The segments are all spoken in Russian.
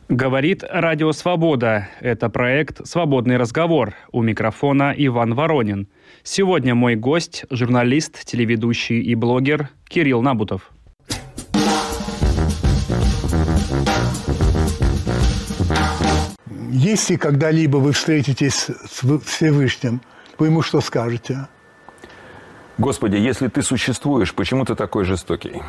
Говорит Радио Свобода. Это проект «Свободный разговор». У микрофона Иван Воронин. Сегодня мой гость – журналист, телеведущий и блогер Кирилл Набутов. Если когда-либо вы встретитесь с Всевышним, вы ему что скажете? Господи, если ты существуешь, почему ты такой жестокий?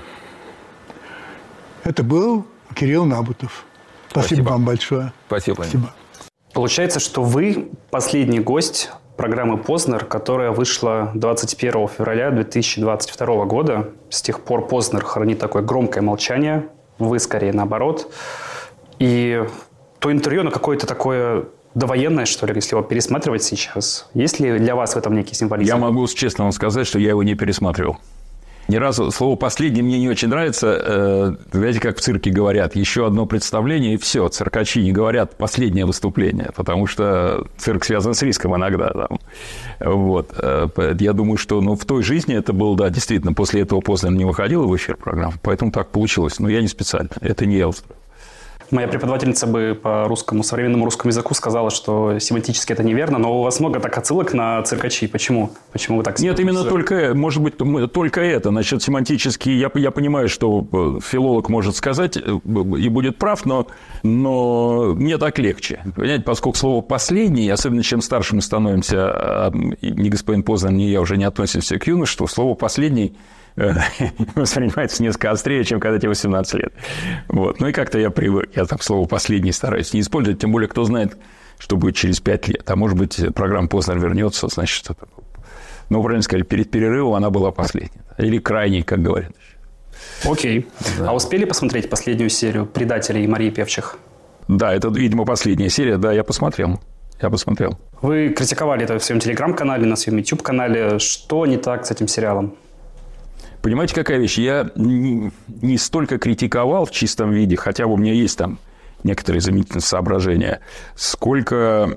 Это был Кирилл Набутов. Спасибо вам большое. Спасибо. Получается, что вы последний гость программы «Познер», которая вышла 21 февраля 2022 года. С тех пор «Познер» хранит такое громкое молчание. Вы скорее наоборот. И то интервью, оно какое-то такое довоенное, что ли, если его пересматривать сейчас. Есть ли для вас в этом некий символизм? Я могу честно вам сказать, что я его не пересматривал. Ни разу слово «последний» мне не очень нравится. Знаете, как в цирке говорят, еще одно представление, и все. Циркачи не говорят «последнее выступление», потому что цирк связан с риском иногда. Там. Вот. Я думаю, что в той жизни это было, да, действительно, после этого Познер не выходила в эфир программа, поэтому так получилось. Но я не специально, это не я устроил. Моя преподавательница бы по русскому, современному русскому языку сказала, что семантически это неверно, но у вас много так отсылок на циркачей. Почему? Почему вы так... Нет, именно только, может быть, только это. Значит, семантически я понимаю, что филолог может сказать и будет прав, но мне так легче. Понимаете, поскольку слово «последний», особенно чем старше мы становимся, ни господин Познер, ни я уже не относимся к юношеству, слово «последний» воспринимается несколько острее, чем когда тебе 18 лет. Вот. Ну и как-то я привык. Я там слово «последний» стараюсь не использовать, тем более, кто знает, что будет через 5 лет. А может быть, программа «Познер» вернется, значит, это... Ну, правильно сказать, перед перерывом она была последней. Или крайней, как говорят. Окей. Да. А успели посмотреть последнюю серию «Предателей» Марии Певчих? Да, это, видимо, последняя серия. Да, я посмотрел. Вы критиковали это в своем телеграм-канале, на своем YouTube-канале. Что не так с этим сериалом? Понимаете, какая вещь? Я не столько критиковал в чистом виде, хотя у меня есть там некоторые заметные соображения, сколько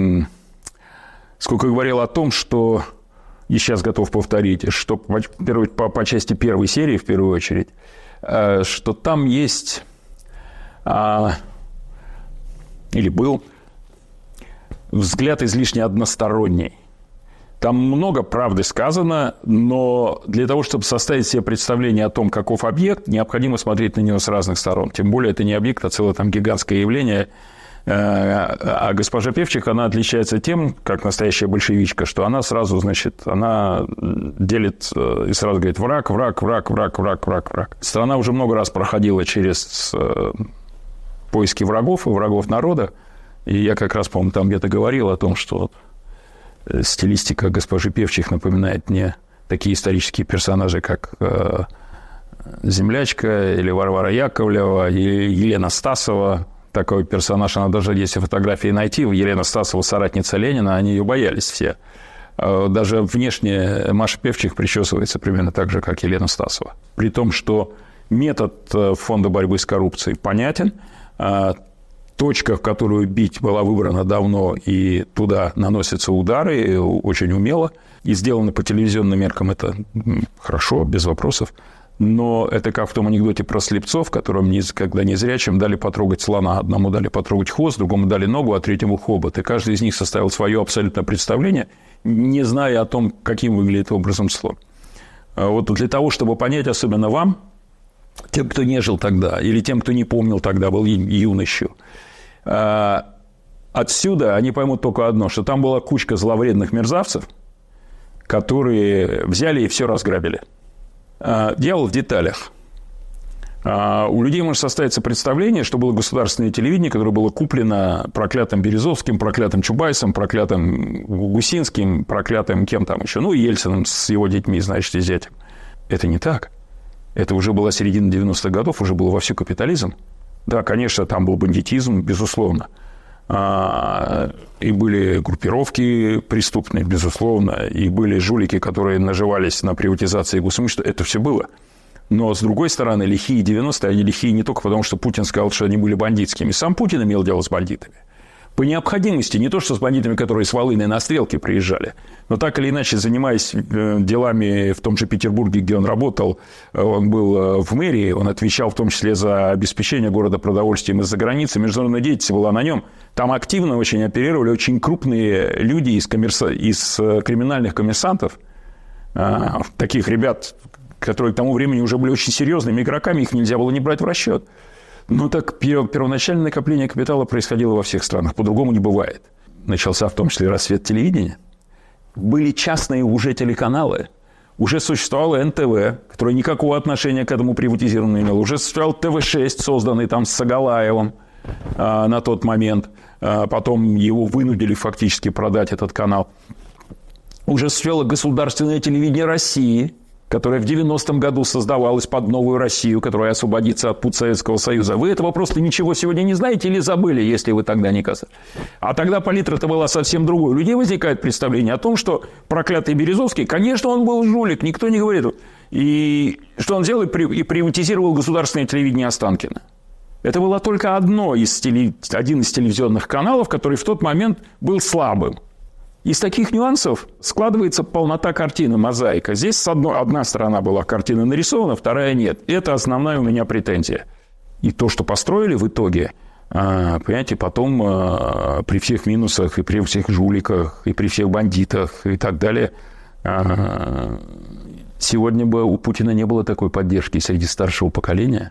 говорил о том, что, и сейчас готов повторить, что по части первой серии, в первую очередь, что там есть, или был, взгляд излишне односторонний. Там много правды сказано, но для того, чтобы составить себе представление о том, каков объект, необходимо смотреть на него с разных сторон. Тем более, это не объект, а целое там гигантское явление. А госпожа Певчих, она отличается тем, как настоящая большевичка, что она сразу, значит, она делит и сразу говорит враг. Страна уже много раз проходила через поиски врагов и врагов народа. И я как раз, по-моему, там где-то говорил о том, что... Стилистика госпожи Певчих напоминает мне такие исторические персонажи, как Землячка или Варвара Яковлева, или Елена Стасова. Такой персонаж, она даже если фотографии найти, Елена Стасова, соратница Ленина, они ее боялись все. Даже внешне Маша Певчих причесывается примерно так же, как Елена Стасова. При том, что метод Фонда борьбы с коррупцией понятен, точка, в которую бить, была выбрана давно, и туда наносятся удары очень умело. И сделано по телевизионным меркам это хорошо, без вопросов. Но это как в том анекдоте про слепцов, которым когда незрячим дали потрогать слона. Одному дали потрогать хвост, другому дали ногу, а третьему хобот. И каждый из них составил свое абсолютное представление, не зная о том, каким выглядит образом слон. Вот для того, чтобы понять, особенно вам, тем, кто не жил тогда, или тем, кто не помнил тогда, был юношью, отсюда они поймут только одно, что там была кучка зловредных мерзавцев, которые взяли и все разграбили. Дьявол в деталях. У людей может составиться представление, что было государственное телевидение, которое было куплено проклятым Березовским, проклятым Чубайсом, проклятым Гусинским, проклятым кем там еще, и Ельциным с его детьми, значит, и зятем. Это не так. Это уже была середина 90-х годов, уже был вовсю капитализм. Да, конечно, там был бандитизм, безусловно. И были группировки преступные, безусловно. И были жулики, которые наживались на приватизации госимущества. Это все было. Но, с другой стороны, лихие 90-е, они лихие не только потому, что Путин сказал, что они были бандитскими. Сам Путин имел дело с бандитами. По необходимости, не то что с бандитами, которые с Волыны на стрелки приезжали, но так или иначе, занимаясь делами в том же Петербурге, где он работал, он был в мэрии, он отвечал в том числе за обеспечение города продовольствием из-за границы, международная деятельность была на нем. Там активно очень оперировали очень крупные люди из криминальных коммерсантов, таких ребят, которые к тому времени уже были очень серьезными игроками, их нельзя было не брать в расчет. Но так первоначальное накопление капитала происходило во всех странах, по-другому не бывает. Начался в том числе расцвет телевидения. Были частные уже телеканалы, уже существовало НТВ, которое никакого отношения к этому приватизированию не имело. Уже существовал ТВ-6, созданный там с Сагалаевым на тот момент. Потом его вынудили фактически продать этот канал. Уже существовало государственное телевидение России, которое в 90-м году создавалось под новую Россию, которая освободится от пут Советского Союза. Вы этого просто ничего сегодня не знаете или забыли, если вы тогда не касались. А тогда палитра-то была совсем другой. У людей возникает представление о том, что проклятый Березовский, конечно, он был жулик, никто не говорит. И что он сделал? И приватизировал государственное телевидение Останкина. Это было только один из телевизионных каналов, который в тот момент был слабым. Из таких нюансов складывается полнота картины, мозаика. Здесь одна сторона была картина нарисована, вторая нет. Это основная у меня претензия. И то, что построили в итоге, понимаете, потом при всех минусах, и при всех жуликах, и при всех бандитах и так далее, сегодня бы у Путина не было такой поддержки среди старшего поколения,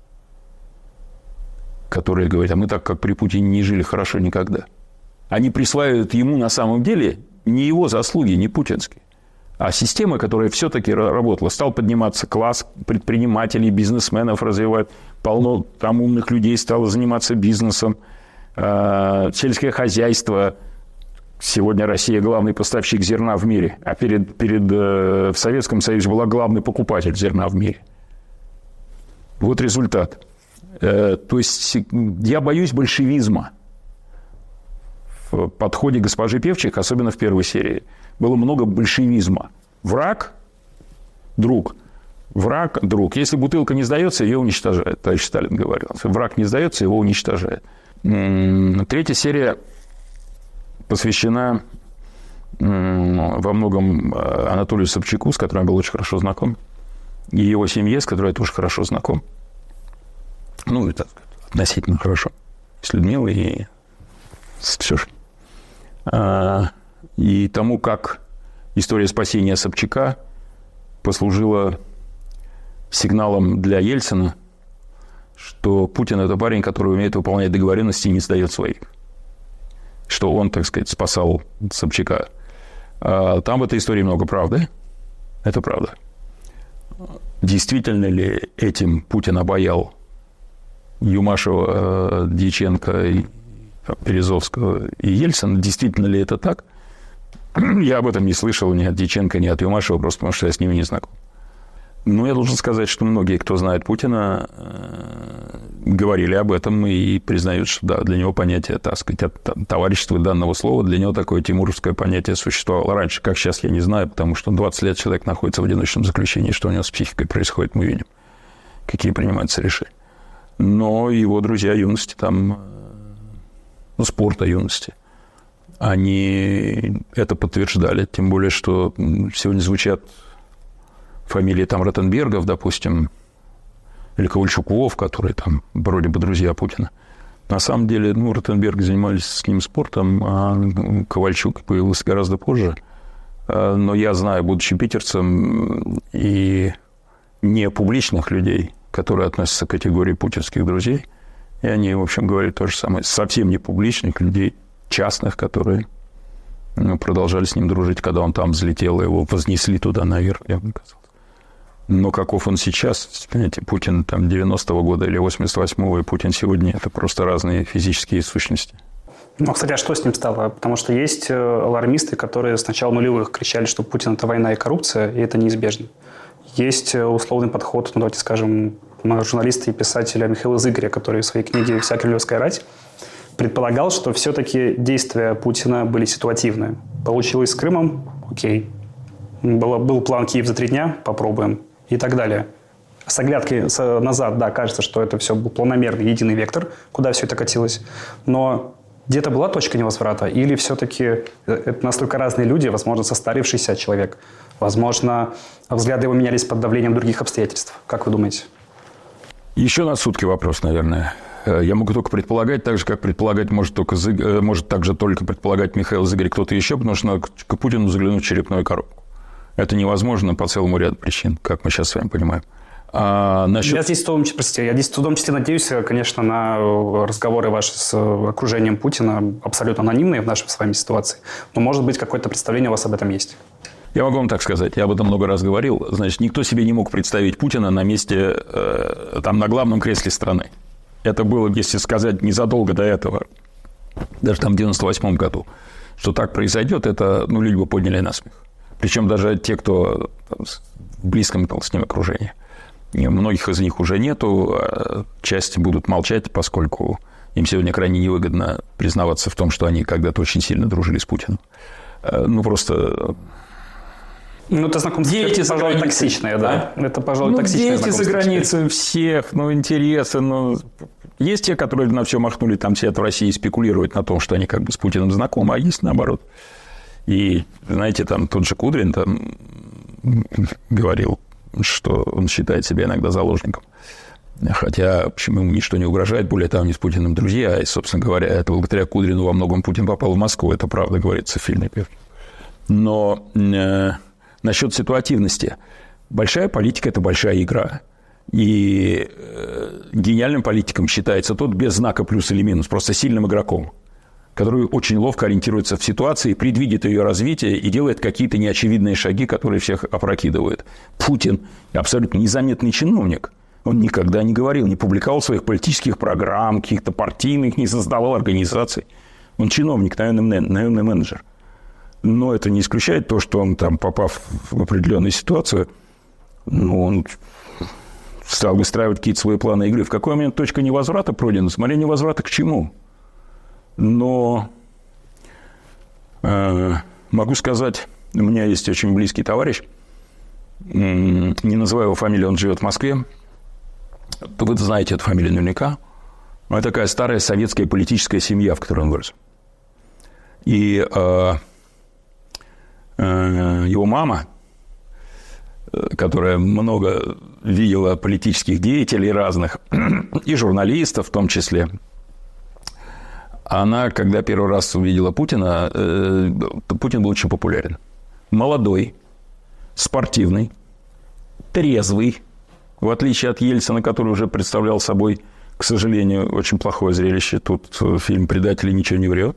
которые говорят, а мы так, как при Путине, не жили хорошо никогда. Они присваивают ему на самом деле не его заслуги, не путинские, а система, которая все-таки работала. Стал подниматься класс предпринимателей, бизнесменов развивать. Полно там умных людей стало заниматься бизнесом. Сельское хозяйство. Сегодня Россия главный поставщик зерна в мире. А в Советском Союзе была главный покупатель зерна в мире. Вот результат. То есть я боюсь большевизма. В подходе госпожи Певчих, особенно в первой серии, было много большевизма. Враг – друг. Враг – друг. Если бутылка не сдается, ее уничтожает. Товарищ Сталин говорил. Если враг не сдается, его уничтожает. Третья серия посвящена во многом Анатолию Собчаку, с которым я был очень хорошо знаком, и его семье, с которой я тоже хорошо знаком. Ну, это относительно хорошо. С Людмилой и с Ксюшей. И тому, как история спасения Собчака послужила сигналом для Ельцина, что Путин – это парень, который умеет выполнять договоренности и не сдает своих. Что он, так сказать, спасал Собчака. Там в этой истории много правды. Это правда. Действительно ли этим Путин обаял Юмашева, Дьяченко, Березовского и Ельцина? Действительно ли это так? Я об этом не слышал ни от Дьяченко, ни от Юмашева, просто потому что я с ними не знаком. Но я должен сказать, что многие, кто знает Путина, говорили об этом и признают, что да, для него понятие, так сказать, товарищества данного слова, для него такое тимуровское понятие существовало раньше. Как сейчас, я не знаю, потому что 20 лет человек находится в одиночном заключении, что у него с психикой происходит, мы видим, какие принимаются решения. Но его друзья юности там, спорта юности, они это подтверждали. Тем более, что сегодня звучат фамилии там Ротенбергов, допустим, или Ковальчуков, которые там вроде бы друзья Путина. На самом деле, Ротенберг занимались с ним спортом, а Ковальчук появился гораздо позже. Но я знаю, будучи питерцем, и не публичных людей, которые относятся к категории путинских друзей, и они, в общем, говорят то же самое. Совсем не публичных людей, частных, которые продолжали с ним дружить, когда он там взлетел, его вознесли туда наверх, я бы сказал. Но каков он сейчас, понимаете, Путин там 90-го года или 88-го, и Путин сегодня – это просто разные физические сущности. Ну, кстати, а что с ним стало? Потому что есть алармисты, которые с начала нулевых кричали, что Путин – это война и коррупция, и это неизбежно. Есть условный подход, давайте скажем, журналиста и писателя Михаила Зыгоря, который в своей книге «Вся кремлевская рать» предполагал, что все-таки действия Путина были ситуативны. Получилось с Крымом – окей. Был план «Киев за 3 дня», попробуем. И так далее. С оглядкой назад, да, кажется, что это все был планомерный, единый вектор, куда все это катилось. Но где-то была точка невозврата? Или все-таки это настолько разные люди, возможно, состарившийся человек? Возможно, взгляды его менялись под давлением других обстоятельств? Как вы думаете? Еще на сутки вопрос, наверное. Я могу только предполагать, так же, как предполагать может также только предполагать Михаил Зыгорь, кто-то еще, потому что надо к Путину заглянуть в черепную коробку. Это невозможно по целому ряду причин, как мы сейчас с вами понимаем. Я здесь в том числе надеюсь, конечно, на разговоры ваши с окружением Путина, абсолютно анонимные в нашей с вами ситуации. Но, может быть, какое-то представление у вас об этом есть? Я могу вам так сказать, я об этом много раз говорил. Значит, никто себе не мог представить Путина на месте, на главном кресле страны. Это было, если сказать, незадолго до этого, даже там в 98 году, что так произойдет, это, люди бы подняли насмех. Причем даже те, кто в близком с ним окружении. Многих из них уже нету, часть будут молчать, поскольку им сегодня крайне невыгодно признаваться в том, что они когда-то очень сильно дружили с Путиным. Это знакомство, дети, пожалуй, токсичное, да? Это, пожалуй, токсичное дети за границей всех, интересы, Есть те, которые на все махнули, там сидят в России и спекулируют на том, что они как бы с Путиным знакомы, а есть наоборот. И, знаете, там тот же Кудрин говорил, что он считает себя иногда заложником. Хотя, почему ему ничто не угрожает, более того, они с Путиным друзья. И, собственно говоря, это благодаря Кудрину во многом Путин попал в Москву. Это правда, говорится в фильме. Но насчет ситуативности. Большая политика – это большая игра. И гениальным политиком считается тот без знака плюс или минус, просто сильным игроком, который очень ловко ориентируется в ситуации, предвидит ее развитие и делает какие-то неочевидные шаги, которые всех опрокидывают. Путин абсолютно незаметный чиновник. Он никогда не говорил, не публиковал своих политических программ, каких-то партийных, не создавал организаций. Он чиновник, наемный менеджер. Но это не исключает то, что он, попав в определенную ситуацию, он стал выстраивать какие-то свои планы игры. В какой момент точка невозврата пройдена? Смотря невозврата к чему. Но могу сказать, у меня есть очень близкий товарищ, не называю его фамилию, он живет в Москве. Вы знаете эту фамилию наверняка. Это такая старая советская политическая семья, в которой он вырос. И его мама, которая много видела политических деятелей разных, и журналистов в том числе, она, когда первый раз увидела Путина, Путин был очень популярен. Молодой, спортивный, трезвый, в отличие от Ельцина, который уже представлял собой, к сожалению, очень плохое зрелище. Тут фильм «Предатели» ничего не врет.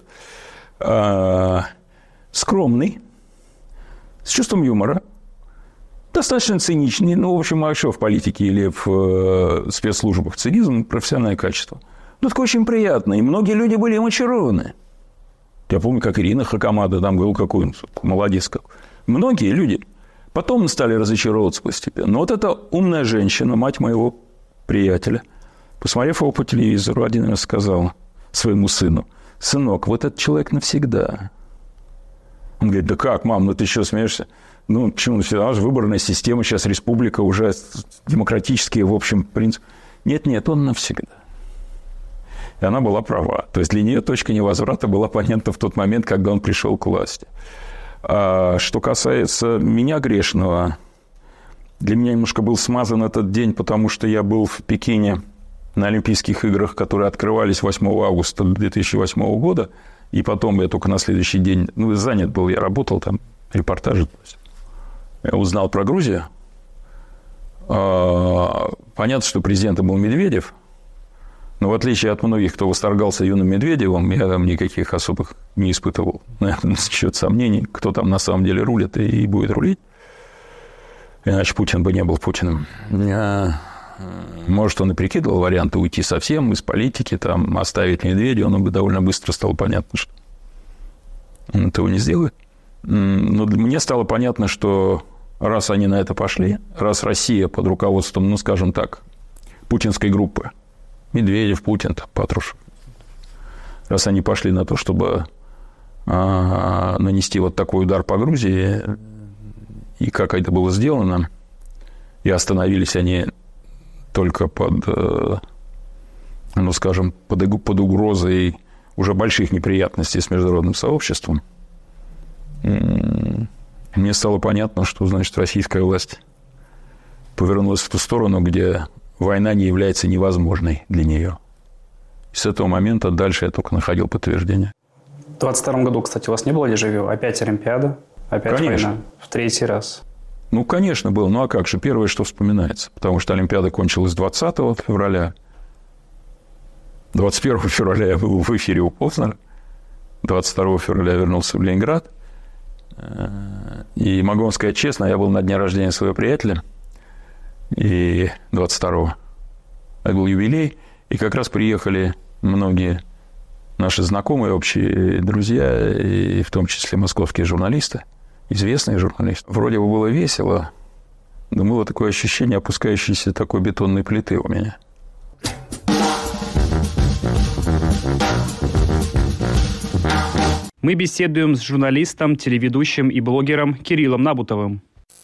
Скромный, с чувством юмора, достаточно циничный. В общем, а что в политике или в спецслужбах? Цинизм – профессиональное качество. Такой очень приятный. И многие люди были им очарованы. Я помню, как Ирина Хакамада там говорила, какой он молодец. Многие люди потом стали разочаровываться постепенно. Но вот эта умная женщина, мать моего приятеля, посмотрев его по телевизору, один раз сказала своему сыну: «Сынок, вот этот человек навсегда». Он говорит: «Да как, мам, ты что, смеешься? Почему? Всегда же выборная система, сейчас республика, уже демократические, в общем, принцип». Нет, он навсегда. И она была права. То есть для нее точка невозврата была понятна в тот момент, когда он пришел к власти. А что касается меня, грешного, для меня немножко был смазан этот день, потому что я был в Пекине на Олимпийских играх, которые открывались 8 августа 2008 года, и потом я только на следующий день, занят был, я работал там, репортажи. Я узнал про Грузию. Понятно, что президентом был Медведев, но в отличие от многих, кто восторгался юным Медведевым, я там никаких особых не испытывал на счет сомнений, кто там на самом деле рулит и будет рулить. Иначе Путин бы не был Путиным. Может, он и прикидывал варианты уйти совсем из политики, оставить Медведева, но бы довольно быстро стало понятно, что он этого не сделает. Но мне стало понятно, что раз они на это пошли, раз Россия под руководством, скажем так, путинской группы, Медведев, Путин, Патрушев, раз они пошли на то, чтобы нанести вот такой удар по Грузии, и как это было сделано, и остановились они только под угрозой уже больших неприятностей с международным сообществом, мне стало понятно, что, значит, российская власть повернулась в ту сторону, где война не является невозможной для нее. И с этого момента дальше я только находил подтверждение. В 22 году, кстати, у вас не было дежавю? Опять Олимпиада, опять Конечно. война. В третий раз. Ну, конечно, было. Ну, а как же? Первое, что вспоминается. Потому что Олимпиада кончилась 20 февраля. 21 февраля я был в эфире у Познера. 22 февраля я вернулся в Ленинград. И могу вам сказать честно, я был на дне рождения своего приятеля. И 22-го. Это был юбилей. И как раз приехали многие наши знакомые, общие друзья, и в том числе московские журналисты, известные журналисты. Вроде бы было весело, но было такое ощущение опускающейся такой бетонной плиты у меня. Мы беседуем с журналистом, телеведущим и блогером Кириллом Набутовым.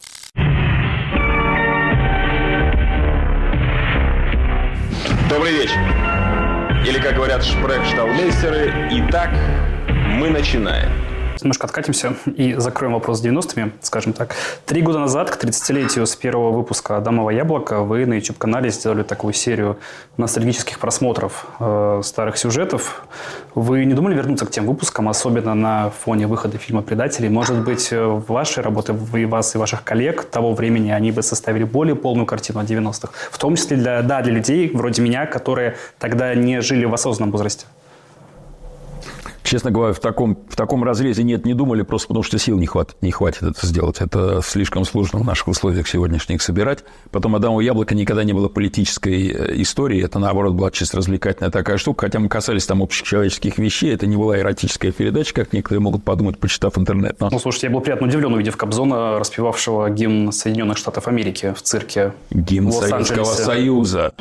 Добрый вечер. Или, как говорят шпрехшталмейстеры, итак, мы начинаем. Немножко откатимся и закроем вопрос с 90-ми, скажем так. 3 года назад, к 30-летию с первого выпуска «Адамово яблоко», вы на YouTube-канале сделали такую серию ностальгических просмотров старых сюжетов. Вы не думали вернуться к тем выпускам, особенно на фоне выхода фильма «Предатели»? Может быть, ваши работы, вы, вас и ваших коллег того времени, они бы составили более полную картину о 90-х? В том числе для людей, вроде меня, которые тогда не жили в осознанном возрасте. Честно говоря, в таком разрезе не думали, просто потому что сил не хватит это сделать. Это слишком сложно в наших условиях сегодняшних собирать. Потом «Адамово яблоко» никогда не было политической историей. Это, наоборот, была чисто развлекательная такая штука. Хотя мы касались там общечеловеческих вещей. Это не была эротическая передача, как некоторые могут подумать, почитав интернет. Но... Ну, слушайте, я был приятно удивлен, увидев Кобзона, распевавшего гимн Соединенных Штатов Америки в цирке. Гимн Советского Союза.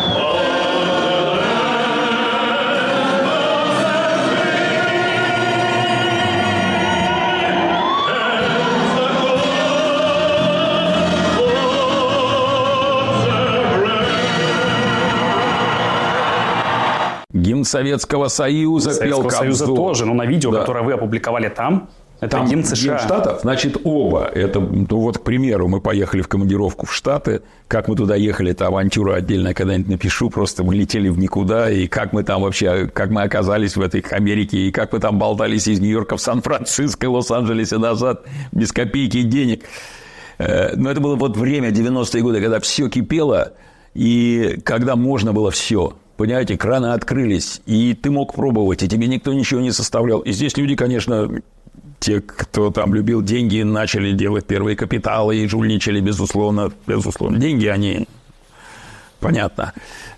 Гимн Советского Союза пел Кобзон. Союза тоже, но на видео, да, которое вы опубликовали там, это там гимн США. Гимн Штатов, значит, оба. Это, ну, вот, к примеру, мы поехали в командировку в Штаты. Как мы туда ехали, это авантюра отдельно, когда-нибудь напишу. Просто мы летели в никуда. И как мы там вообще, как мы оказались в этой Америке. И как мы там болтались из Нью-Йорка в Сан-Франциско, Лос-Анджелесе назад, без копейки денег. Но это было вот время, 90-е годы, когда все кипело. И когда можно было все. Понимаете, краны открылись, и ты мог пробовать, и тебе никто ничего не составлял. И здесь люди, конечно, те, кто там любил деньги, начали делать первые капиталы и жульничали, безусловно. Деньги, они, понятно,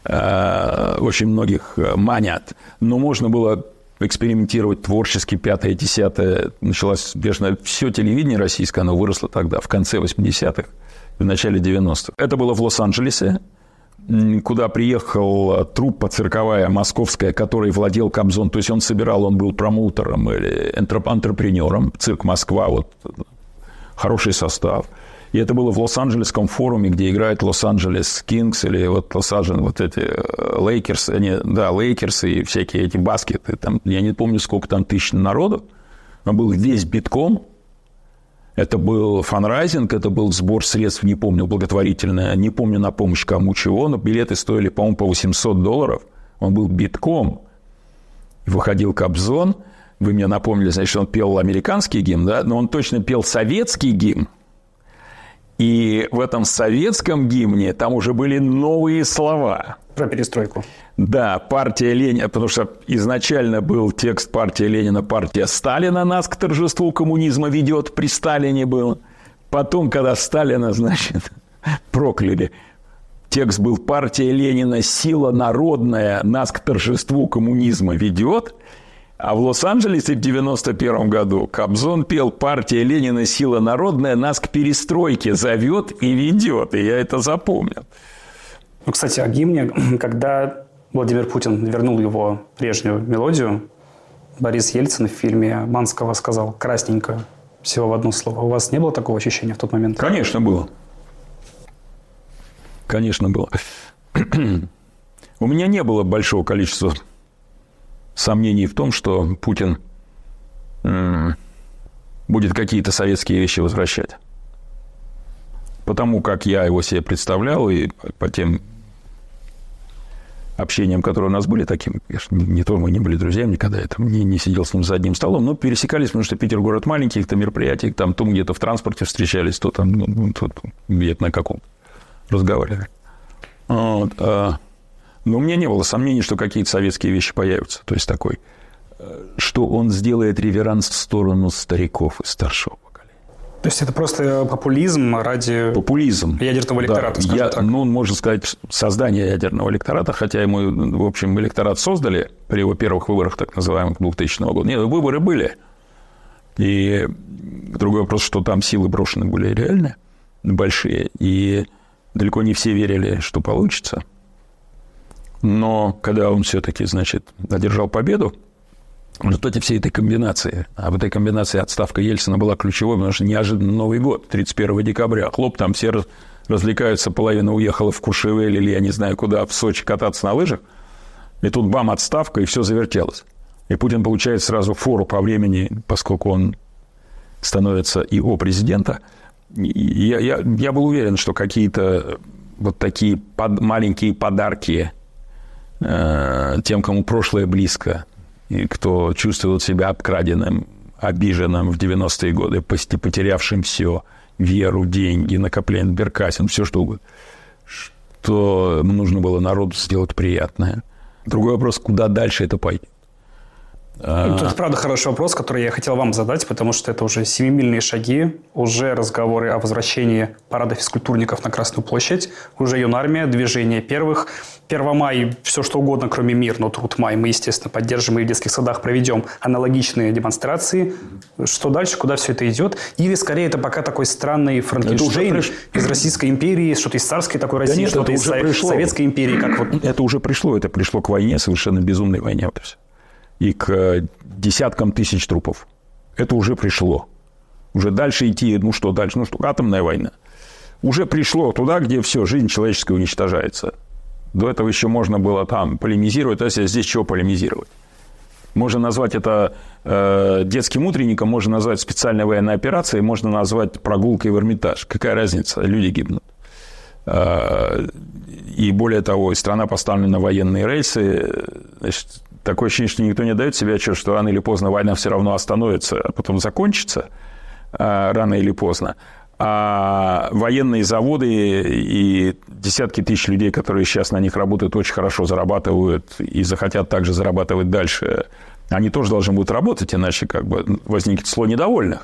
очень многих манят. Но можно было экспериментировать творчески, 5-е, 10-е. Началось, конечно, все телевидение российское, оно выросло тогда, в конце 80-х, в начале 90-х. Это было в Лос-Анджелесе, куда приехал труппа цирковая московская, которой владел Кобзон. То есть он собирал, он был промоутером или антрепренером. Цирк Москва, вот хороший состав. И это было в Лос-Анджелесском форуме, где играет Лос-Анджелес Кингс или вот Лос-Анджелес, вот эти Лейкерс, Лейкерс и всякие эти баскеты. Там, я не помню, сколько там тысяч народу. Он был весь битком. Это был фанрайзинг, это был сбор средств, не помню, благотворительное, не помню на помощь кому чего, но билеты стоили, по-моему, по $800. Он был битком. Выходил Кобзон. Вы мне напомнили, значит, он пел американский гимн, да? Но он точно пел советский гимн. И в этом советском гимне там уже были новые слова. Про перестройку. Да, партия Ленина, потому что изначально был текст партия Ленина, партия Сталина нас к торжеству коммунизма ведет, при Сталине был. Потом, когда Сталина, значит, прокляли, текст был партия Ленина, сила народная нас к торжеству коммунизма ведет. А в Лос-Анджелесе в 91 году Кобзон пел «Партия Ленина, сила народная, нас к перестройке зовет и ведет». И я это запомнил. Ну, кстати, о гимне. Когда Владимир Путин вернул его прежнюю мелодию, Борис Ельцин в фильме Манского сказал «красненько», всего в одно слово. У вас не было такого ощущения в тот момент? Конечно, было. Конечно, было. У меня не было большого количества сомнений в том, что Путин будет какие-то советские вещи возвращать. Потому как я его себе представлял, и по тем общениям, которые у нас были такими, конечно, не то мы не были друзьями никогда, я там не сидел с ним за одним столом, но пересекались, потому что Питер город маленький, каких-то мероприятий, там то где-то в транспорте встречались, то там где-то на каком разговаривали. Вот. Но у меня не было сомнений, что какие-то советские вещи появятся. То есть такой, что он сделает реверанс в сторону стариков и старшего поколения. То есть это просто популизм ради ядерного электората, скажем так? Ну, можно сказать, создание ядерного электората, хотя ему, в общем, электорат создали при его первых выборах, так называемых, 2000 года. Нет, выборы были. И другой вопрос, что там силы брошены были реальные, большие. И далеко не все верили, что получится. Но когда он все-таки, значит, одержал победу, в результате всей этой комбинации, а в этой комбинации отставка Ельцина была ключевой, потому что неожиданно Новый год, 31 декабря, хлоп, там все развлекаются, половина уехала в Куршевель или я не знаю куда, в Сочи кататься на лыжах, и тут бам, отставка, и все завертелось. И Путин получает сразу фору по времени, поскольку он становится ИО президента. Я был уверен, что какие-то вот такие маленькие подарки тем, кому прошлое близко, и кто чувствовал себя обкраденным, обиженным в 90-е годы, потерявшим все, веру, деньги, накопление, Беркасин, все что угодно, что нужно было народу сделать приятное. Другой вопрос, куда дальше это пойдет. Это, правда, хороший вопрос, который я хотел вам задать, потому что это уже семимильные шаги, уже разговоры о возвращении парада физкультурников на Красную площадь, уже юнармия, движение первых, 1 мая, все что угодно, кроме мир, но труд май. Мы, естественно, поддержим и в детских садах проведем аналогичные демонстрации. Что дальше, куда все это идет? Или, скорее, это пока такой странный Франкенштейн из Российской империи, что-то из царской такой России, что-то из Советской империи. Как вот... Это уже пришло, это пришло к войне, совершенно безумной войне. Вот все. И к десяткам тысяч трупов. Это уже пришло. Уже дальше идти, ну что дальше? Ну что, атомная война. Уже пришло туда, где все, жизнь человеческая уничтожается. До этого еще можно было там полемизировать, а здесь чего полемизировать? Можно назвать это детским утренником, можно назвать специальной военной операцией, можно назвать прогулкой в Эрмитаж. Какая разница? Люди гибнут. И более того, страна поставлена на военные рельсы. Значит, такое ощущение, что никто не дает себе отчет, что рано или поздно война все равно остановится, а потом закончится рано или поздно. А военные заводы и десятки тысяч людей, которые сейчас на них работают, очень хорошо зарабатывают и захотят также зарабатывать дальше. Они тоже должны будут работать, иначе как бы возникнет слой недовольных.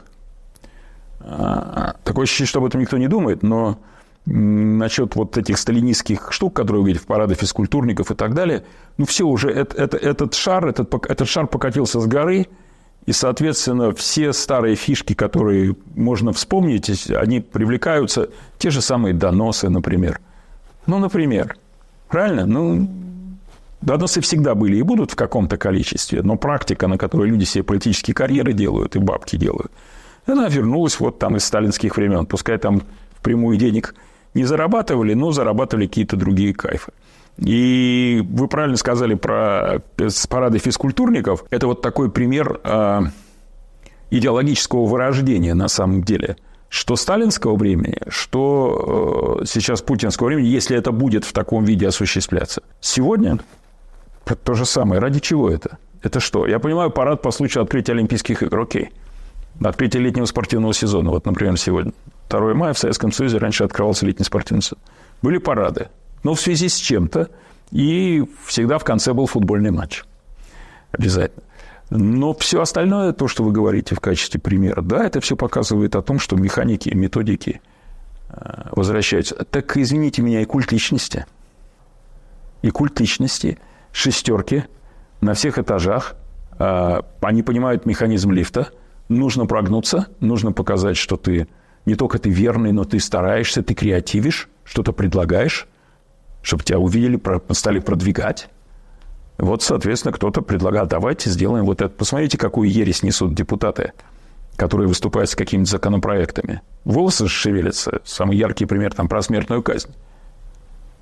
Такое ощущение, что об этом никто не думает, но насчет вот этих сталинистских штук, которые вы видите в параде физкультурников и так далее, ну все уже, этот шар покатился с горы, и, соответственно, все старые фишки, которые можно вспомнить, они привлекаются, те же самые доносы, например. Ну, например, правильно? Ну, доносы всегда были и будут в каком-то количестве, но практика, на которой люди себе политические карьеры делают и бабки делают, она вернулась вот там из сталинских времен. Пускай там впрямую денег не зарабатывали, но зарабатывали какие-то другие кайфы. И вы правильно сказали про парады физкультурников. Это вот такой пример идеологического вырождения на самом деле. Что сталинского времени, что сейчас путинского времени, если это будет в таком виде осуществляться. Сегодня то же самое. Ради чего это? Это что? Я понимаю, парад по случаю открытия Олимпийских игр. Окей. Открытие летнего спортивного сезона. Вот, например, сегодня. 2 мая в Советском Союзе раньше открывался летний спортивный сезон. Были парады. Но в связи с чем-то, и всегда в конце был футбольный матч. Обязательно. Но все остальное, то, что вы говорите в качестве примера, да, это все показывает о том, что механики, методики возвращаются. Так, извините меня, и культ личности. И культ личности, шестерки на всех этажах. Они понимают механизм лифта. Нужно прогнуться, нужно показать, что ты не только ты верный, но ты стараешься, ты креативишь, что-то предлагаешь, чтобы тебя увидели, стали продвигать. Вот, соответственно, кто-то предлагает, давайте сделаем вот это. Посмотрите, какую ересь несут депутаты, которые выступают с какими-то законопроектами. Волосы шевелятся. Самый яркий пример там про смертную казнь.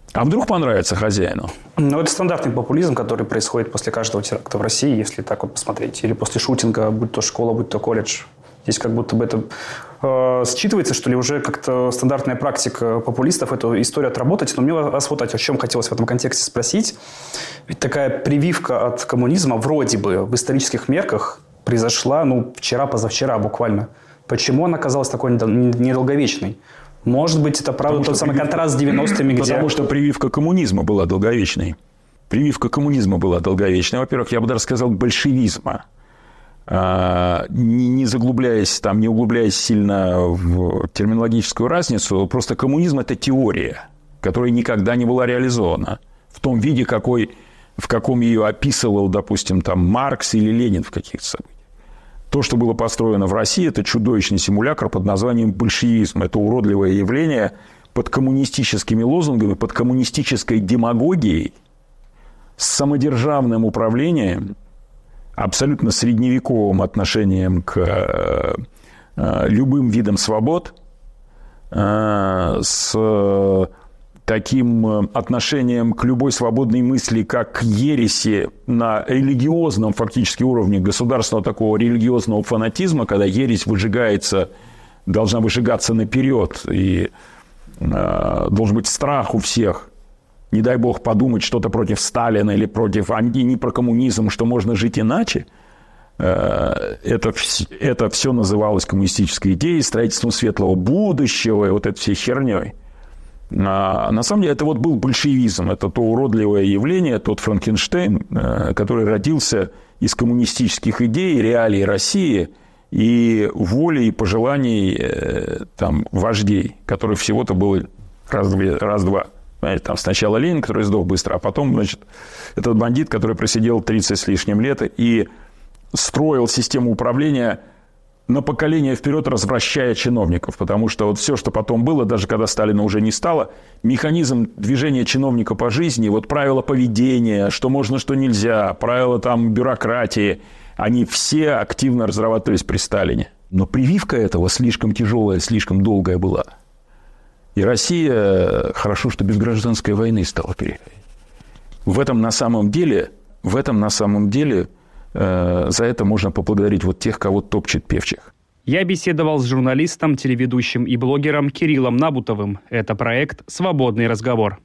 А вдруг понравится хозяину? Ну, это стандартный популизм, который происходит после каждого теракта в России, если так вот посмотреть. Или после шутинга, будь то школа, будь то колледж. Здесь как будто бы это считывается, что ли, уже как-то стандартная практика популистов эту историю отработать. Но мне вас вот о чем хотелось в этом контексте спросить. Ведь такая прививка от коммунизма вроде бы в исторических мерках произошла, вчера-позавчера буквально. Почему она оказалась такой недолговечной? Может быть, это правда тот самый контраст с 90-ми, где... Потому что прививка коммунизма была долговечной. Прививка коммунизма была долговечной. Во-первых, я бы даже сказал, большевизма. Не заглубляясь, не углубляясь сильно в терминологическую разницу, просто коммунизм – это теория, которая никогда не была реализована в том виде, в каком ее описывал, допустим, Маркс или Ленин в каких-то событиях. То, что было построено в России, это чудовищный симулякр под названием большевизм. Это уродливое явление под коммунистическими лозунгами, под коммунистической демагогией, с самодержавным управлением, абсолютно средневековым отношением к любым видам свобод, с таким отношением к любой свободной мысли, как к ереси на религиозном фактически уровне государственного такого религиозного фанатизма, когда ересь должна выжигаться наперед, и должен быть страх у всех. Не дай бог подумать что-то против Сталина или не про коммунизм, что можно жить иначе. Это все называлось коммунистической идеей, строительством светлого будущего и вот этой всей херней. На самом деле это был большевизм, это то уродливое явление, тот Франкенштейн, который родился из коммунистических идей, реалий России и воли и пожеланий вождей, которых всего-то было раз-два. Сначала Ленин, который сдох быстро, а потом, этот бандит, который просидел 30 с лишним лет и строил систему управления на поколение вперед, развращая чиновников. Потому что все, что потом было, даже когда Сталина уже не стало, механизм движения чиновника по жизни, правила поведения, что можно, что нельзя, правила бюрократии, они все активно разрабатывались при Сталине. Но прививка этого слишком тяжелая, слишком долгая была. И Россия, хорошо, что без гражданской войны стала переходить. В этом на самом деле за это можно поблагодарить тех, кого топчет Певчих. Я беседовал с журналистом, телеведущим и блогером Кириллом Набутовым. Это проект «Свободный разговор».